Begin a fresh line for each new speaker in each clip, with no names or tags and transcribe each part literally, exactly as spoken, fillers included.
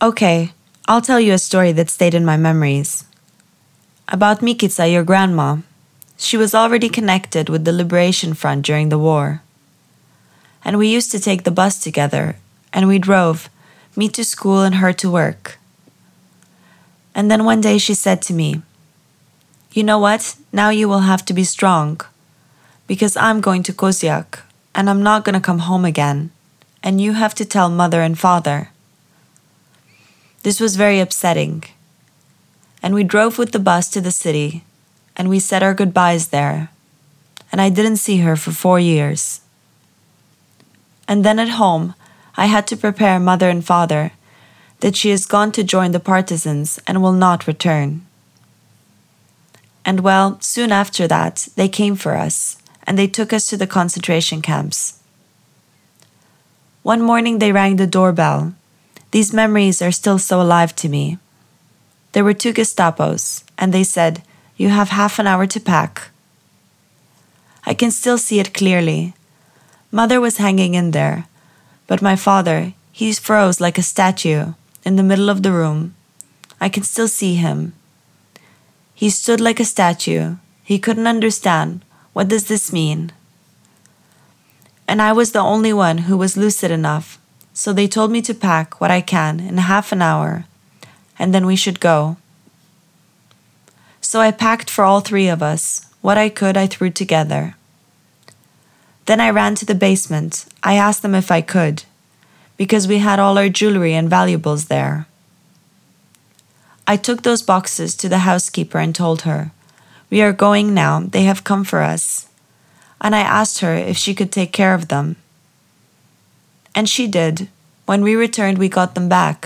Okay, I'll tell you a story that stayed in my memories. About Mikica, your grandma. She was already connected with the Liberation Front during the war. And we used to take the bus together, and we drove, me to school and her to work. And then one day she said to me, "You know what? Now you will have to be strong. Because I'm going to Kozyak, and I'm not going to come home again. And you have to tell mother and father." This was very upsetting. And we drove with the bus to the city, and we said our goodbyes there. And I didn't see her for four years. And then at home, I had to prepare mother and father that she has gone to join the partisans and will not return. And well, soon after that, they came for us, and they took us to the concentration camps. One morning they rang the doorbell. These memories are still so alive to me. There were two Gestapos, and they said, "You have half an hour to pack." I can still see it clearly. Mother was hanging in there, but my father, he froze like a statue in the middle of the room. I can still see him. He stood like a statue. He couldn't understand. What does this mean? And I was the only one who was lucid enough, so they told me to pack what I can in half an hour, and then we should go. So I packed for all three of us. What I could, I threw together. Then I ran to the basement. I asked them if I could, because we had all our jewelry and valuables there. I took those boxes to the housekeeper and told her, "We are going now, they have come for us." And I asked her if she could take care of them. And she did. When we returned, we got them back.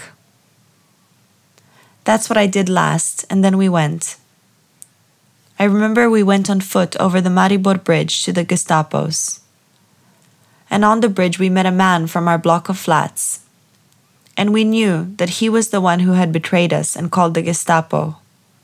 That's what I did last, and then we went. I remember we went on foot over the Maribor Bridge to the Gestapos. And on the bridge we met a man from our block of flats. And we knew that he was the one who had betrayed us and called the Gestapo.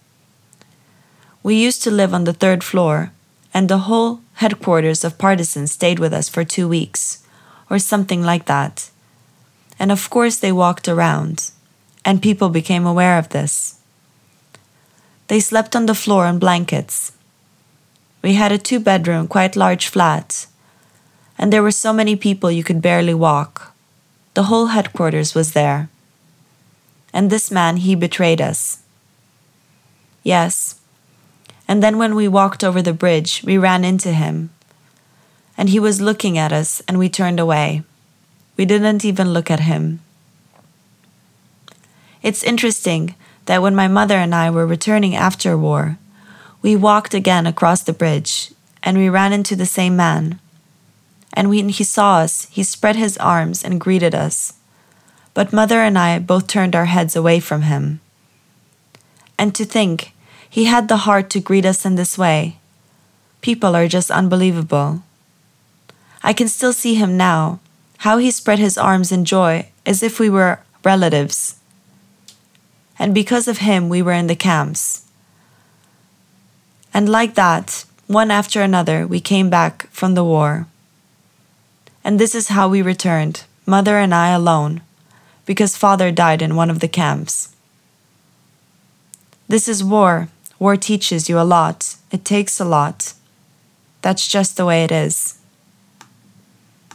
We used to live on the third floor, and the whole headquarters of partisans stayed with us for two weeks, or something like that. And of course they walked around, and people became aware of this. They slept on the floor on blankets. We had a two-bedroom, quite large flat, and there were so many people you could barely walk. The whole headquarters was there. And this man, he betrayed us. Yes. And then when we walked over the bridge, we ran into him. And he was looking at us, and we turned away. We didn't even look at him. It's interesting that when my mother and I were returning after war, we walked again across the bridge, and we ran into the same man. And when he saw us, he spread his arms and greeted us. But mother and I both turned our heads away from him. And to think, he had the heart to greet us in this way. People are just unbelievable. I can still see him now, how he spread his arms in joy, as if we were relatives. And because of him, we were in the camps. And like that, one after another, we came back from the war. And this is how we returned, mother and I alone, because father died in one of the camps. This is war. War teaches you a lot. It takes a lot. That's just the way it is.